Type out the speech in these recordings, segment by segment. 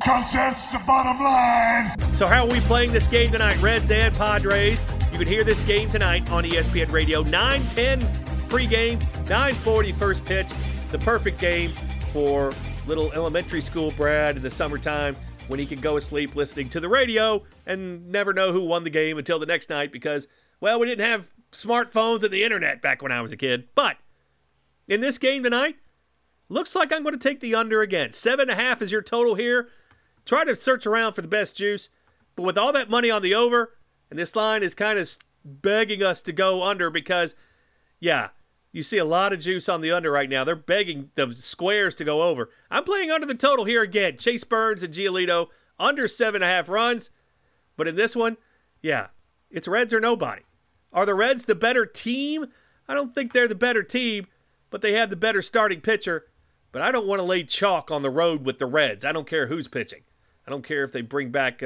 'Cause that's the bottom line. So how are we playing this game tonight? Reds and Padres. You can hear this game tonight on ESPN Radio. 9:10 pregame, 9:40 first pitch. The perfect game for little elementary school Brad in the summertime when he can go to sleep listening to the radio and never know who won the game until the next night because, well, we didn't have smartphones and the internet back when I was a kid. But in this game tonight, looks like I'm going to take the under again. 7.5 is your total here. Try to search around for the best juice. But with all that money on the over, and this line is kind of begging us to go under because, yeah, you see a lot of juice on the under right now. They're begging the squares to go over. I'm playing under the total here again. Chase Burns and Giolito under 7.5 runs. But in this one, yeah, it's Reds or nobody. Are the Reds the better team? I don't think they're the better team, but they have the better starting pitcher. But I don't want to lay chalk on the road with the Reds. I don't care who's pitching. I don't care if they bring back,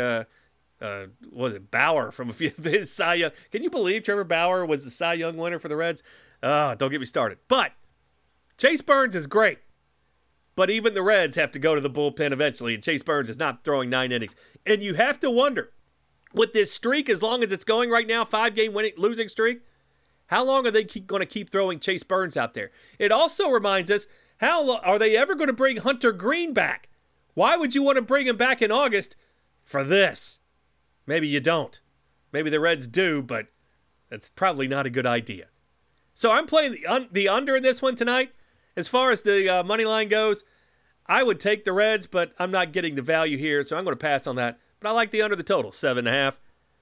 was it Bauer from a few of his Cy Young. Can you believe Trevor Bauer was the Cy Young winner for the Reds? Don't get me started. But Chase Burns is great. But even the Reds have to go to the bullpen eventually, and Chase Burns is not throwing 9 innings. And you have to wonder, with this streak, as long as it's going right now, 5-game losing streak, how long are they going to keep throwing Chase Burns out there? It also reminds us, are they ever going to bring Hunter Green back? Why would you want to bring him back in August for this? Maybe you don't. Maybe the Reds do, but that's probably not a good idea. So I'm playing the under in this one tonight. As far as the money line goes, I would take the Reds, but I'm not getting the value here, so I'm going to pass on that. But I like the under the total, 7.5.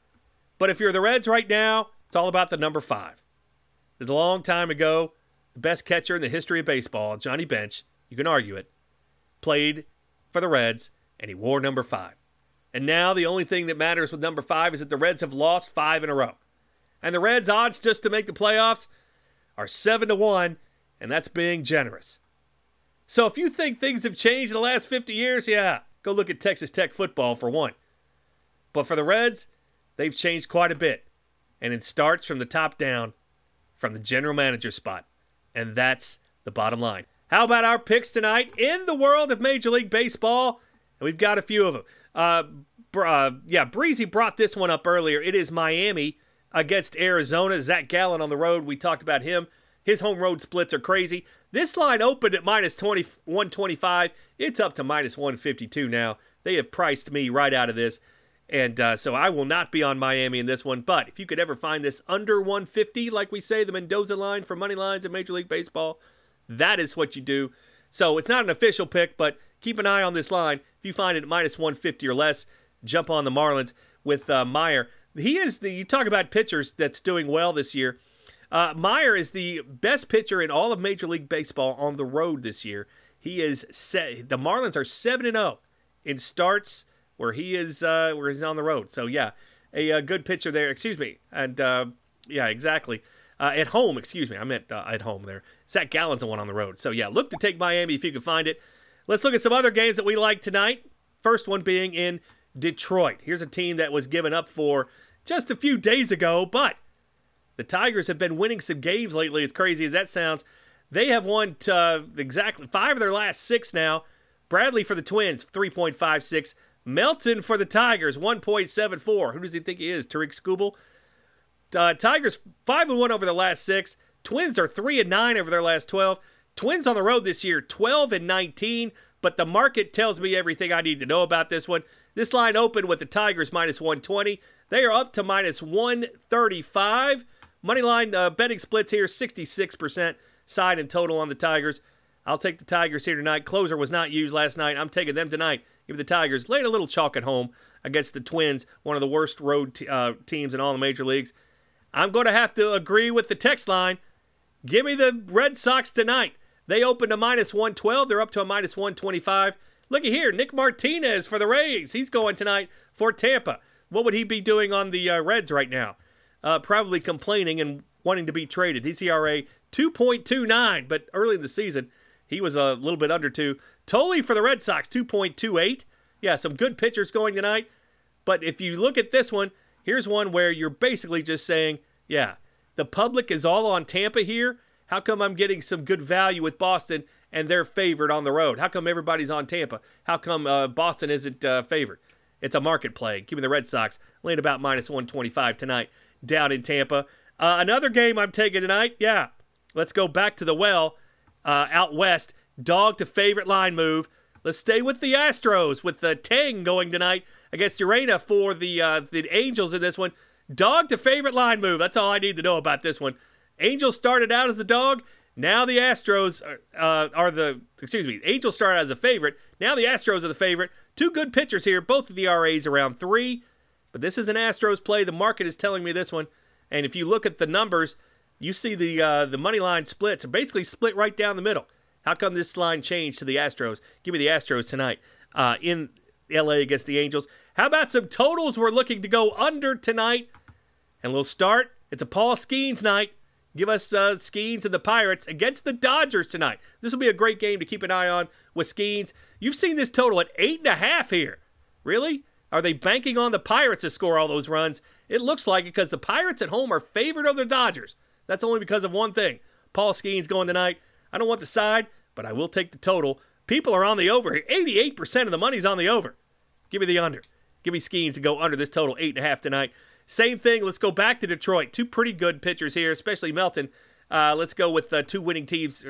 But if you're the Reds right now, it's all about the number 5. There's a long time ago, the best catcher in the history of baseball, Johnny Bench, you can argue it, played for the Reds, and he wore number 5. And now the only thing that matters with number 5 is that the Reds have lost 5 in a row. And the Reds' odds just to make the playoffs are 7-1, and that's being generous. So if you think things have changed in the last 50 years, yeah, go look at Texas Tech football for one. But for the Reds, they've changed quite a bit. And it starts from the top down, from the general manager spot. And that's the bottom line. How about our picks tonight in the world of Major League Baseball? And we've got a few of them. Breezy brought this one up earlier. It is Miami against Arizona. Zach Gallen on the road. We talked about him. His home road splits are crazy. This line opened at minus 125. It's up to minus 152 now. They have priced me right out of this. And so I will not be on Miami in this one. But if you could ever find this under 150, like we say, the Mendoza line for money lines in Major League Baseball, that is what you do. So it's not an official pick, but keep an eye on this line. If you find it at minus 150 or less, jump on the Marlins with Meyer. He is you talk about pitchers that's doing well this year. Meyer is the best pitcher in all of Major League Baseball on the road this year. He is the Marlins are 7-0 in starts where he's on the road. So yeah, a good pitcher there. Excuse me, and yeah, exactly. At home, excuse me. I meant at home there. Zach Gallen's the one on the road. So yeah, look to take Miami if you can find it. Let's look at some other games that we like tonight. First one being in Detroit. Here's a team that was given up for just a few days ago, but the Tigers have been winning some games lately, as crazy as that sounds. They have won exactly 5 of their last 6 now. Bradley for the Twins, 3.56. Melton for the Tigers, 1.74. Who does he think he is, Tariq Skubal? Tigers 5-1 over their last 6. Twins are 3-9 over their last 12. Twins on the road this year, 12-19. But the market tells me everything I need to know about this one. This line opened with the Tigers minus 120. They are up to minus 135. Moneyline betting splits here, 66% side and total on the Tigers. I'll take the Tigers here tonight. Closer was not used last night. I'm taking them tonight. Give the Tigers laid a little chalk at home against the Twins, one of the worst road teams in all the major leagues. I'm going to have to agree with the text line. Give me the Red Sox tonight. They opened to minus 112. They're up to a minus 125. Looky here, Nick Martinez for the Rays. He's going tonight for Tampa. What would he be doing on the Reds right now? Probably complaining and wanting to be traded. His ERA 2.29, but early in the season, he was a little bit under 2. Tolley for the Red Sox, 2.28. Yeah, some good pitchers going tonight. But if you look at this one, here's one where you're basically just saying, yeah, the public is all on Tampa here. How come I'm getting some good value with Boston and they're favored on the road? How come everybody's on Tampa? How come Boston isn't favored? It's a market play. Keeping the Red Sox laying about minus 125 tonight down in Tampa. Another game I'm taking tonight, yeah. Let's go back to the well out west. Dog to favorite line move. Let's stay with the Astros with the Tang going tonight against Urena for the Angels in this one. Dog to favorite line move. That's all I need to know about this one. Angels started out as the dog. Now the Astros Angels started as a favorite. Now the Astros are the favorite. Two good pitchers here. Both of the RAs around 3. But this is an Astros play. The market is telling me this one. And if you look at the numbers, you see the money line splits. Basically split right down the middle. How come this line changed to the Astros? Give me the Astros tonight in LA against the Angels. How about some totals we're looking to go under tonight? And we'll start. It's a Paul Skeens night. Give us Skeens and the Pirates against the Dodgers tonight. This will be a great game to keep an eye on with Skeens. You've seen this total at 8.5 here. Really? Are they banking on the Pirates to score all those runs? It looks like it because the Pirates at home are favored over the Dodgers. That's only because of one thing. Paul Skeens going tonight. I don't want the side, but I will take the total. People are on the over here. 88% of the money's on the over. Give me the under. Give me Skeens to go under this total 8.5 tonight. Same thing. Let's go back to Detroit. Two pretty good pitchers here, especially Melton. Let's go with two winning teams.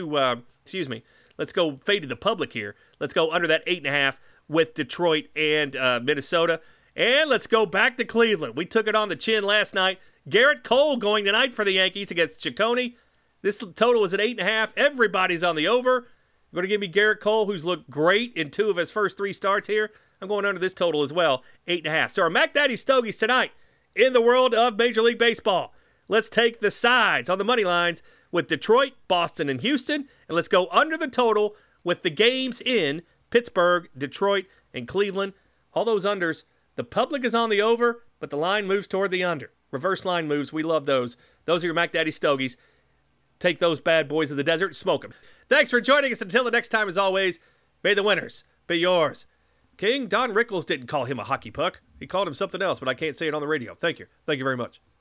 Let's go fade to the public here. Let's go under that 8.5 with Detroit and Minnesota. And let's go back to Cleveland. We took it on the chin last night. Garrett Cole going tonight for the Yankees against Ciccone. This total is at 8.5. Everybody's on the over. You're going to give me Garrett Cole, who's looked great in 2 of his first 3 starts here. I'm going under this total as well, 8.5. So our Mac Daddy Stogies tonight in the world of Major League Baseball. Let's take the sides on the money lines with Detroit, Boston, and Houston. And let's go under the total with the games in Pittsburgh, Detroit, and Cleveland. All those unders. The public is on the over, but the line moves toward the under. Reverse line moves. We love those. Those are your Mac Daddy Stogies. Take those bad boys of the desert and smoke them. Thanks for joining us. Until the next time, as always, may the winners be yours. King, Don Rickles didn't call him a hockey puck. He called him something else, but I can't say it on the radio. Thank you. Thank you very much.